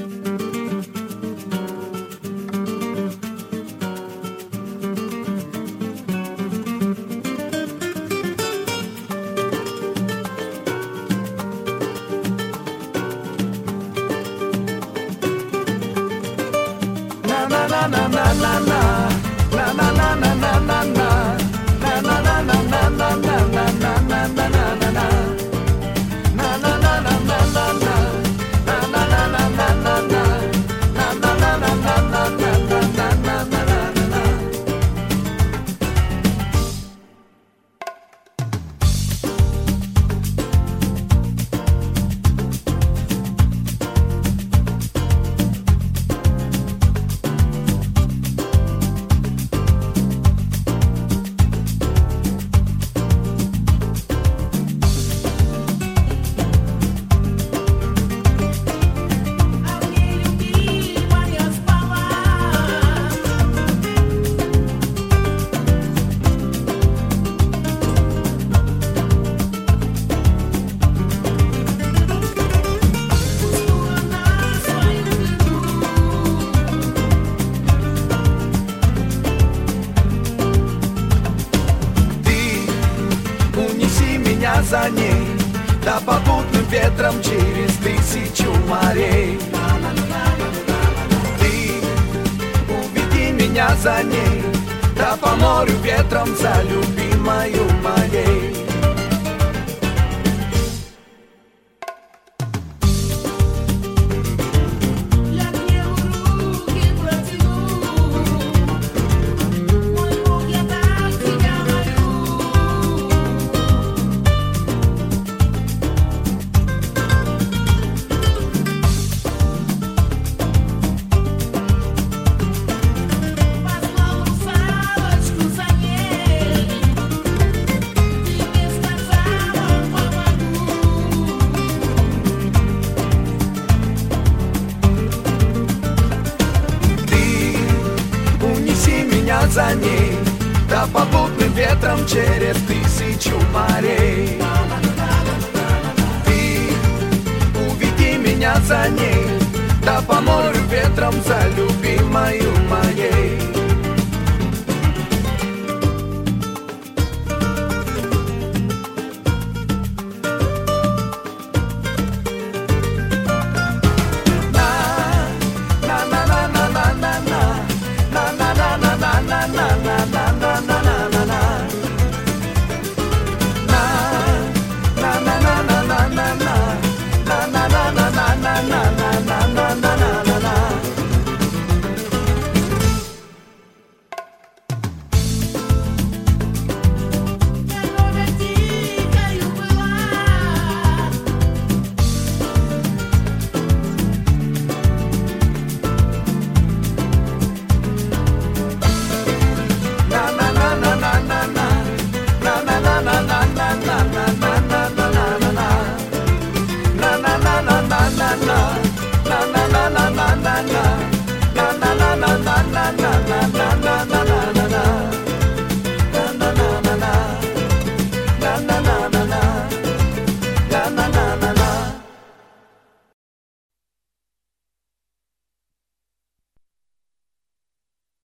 За ней, да попутным ветром через тысячу морей. Ты уведи меня за ней, да по морю ветром за любимою моей. За ней, да попутным ветром через тысячу морей. Ты уведи меня за ней, да по морю ветром за любимою